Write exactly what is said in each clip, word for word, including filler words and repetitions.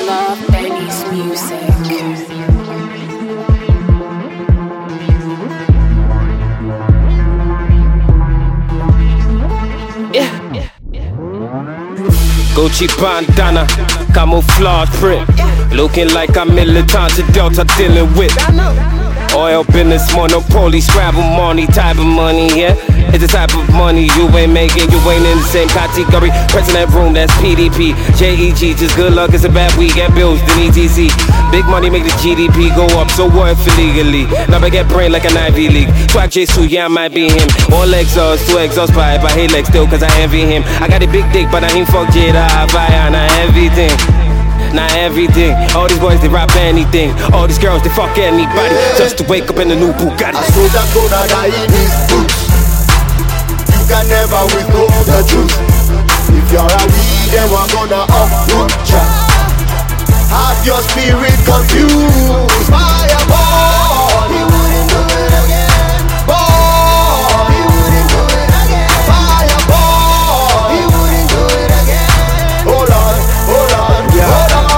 love Benny's music. Gucci bandana, camouflage print, looking like I'm militant Delta dealing with oil business, monopoly, scrabble money, type of money, yeah. It's the type of money you ain't making, you ain't in the same category. President room, that's P D P, J E G, just good luck, it's a bad week, get bills, then E T C. Big money make the G D P go up, so what if illegally? Now I get brain like an Ivy League. Swag Jesu, yeah, I might be him. All exhaust, two exhaust pipe, I hate legs still cause I envy him. I got a big dick, but I ain't fuck Jada, Havaya, not everything. Not everything, all these boys they rap anything. All these girls they fuck anybody, just to wake up in a new Bugatti. A soldier gonna die in his boots. You can never withhold the truth. If you're a weed, then we're gonna uproot ya. Have your spirit confused. Fireball, he wouldn't do it again. Ball, he wouldn't do it again. Fireball, he wouldn't do it again. Hold on, hold on, yeah. Hold on.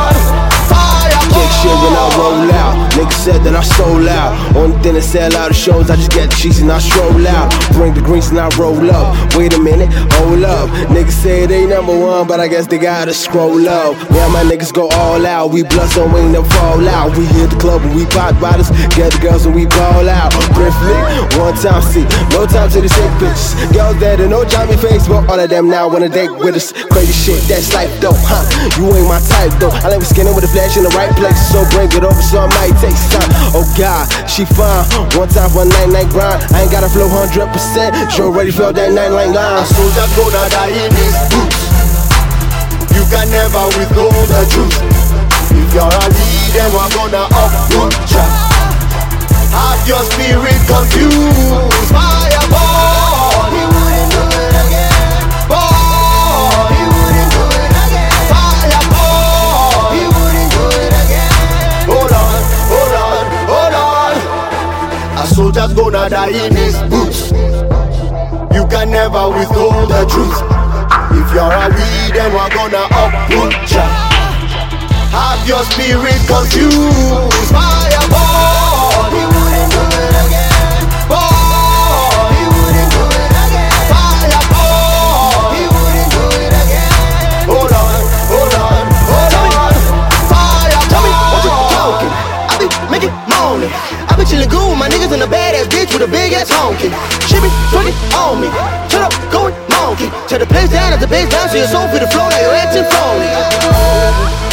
Shit when I roll out, niggas said that I sold out. Only thing that sell out of shows, I just get cheese and I stroll out. Bring the greens and I roll up. Wait a minute, hold up. Niggas say they number one, but I guess they gotta scroll up. Yeah, my niggas go all out. We blood so we never fall out. We hit the club and we pop bottles, get the girls and we ball out. Briefly, one time see, no time to the sick bitches. Girls that no Johnny Facebook, all of them now wanna date with us. Crazy shit, that's life though, huh? You ain't my type though. I like skinning with the flash in the right place. So bring it over, so I might take some time. Oh God, she fine. One time for a night night grind. I ain't got a flow hundred percent. She already felt that night night line. A soldier gonna die in his boots. You can never withhold the truth. If you're a lead, then we're gonna uproot ya. Have your spirit confused. Fireball, he wouldn't do it again. Ball, he wouldn't do it again. Fireball, he wouldn't do it again. Hold on, hold on, hold on. A soldier's gonna die in his boots. You can never withhold the truth. If you're a weed, then we're gonna uproot ya. Have your spirit confused. Fireball, he wouldn't do it again. Ball, he wouldn't do it again. Fireball, he wouldn't do it again. Hold on, hold on, hold on. Fireball. Tell me what you talking. I be making moaning. I be chillin' good with my niggas and a badass bitch with a big ass honky. She be twerking on me. Shut up, going monkey. Tear the place down as the bass down, so your soul feel the flow like you're acting phony.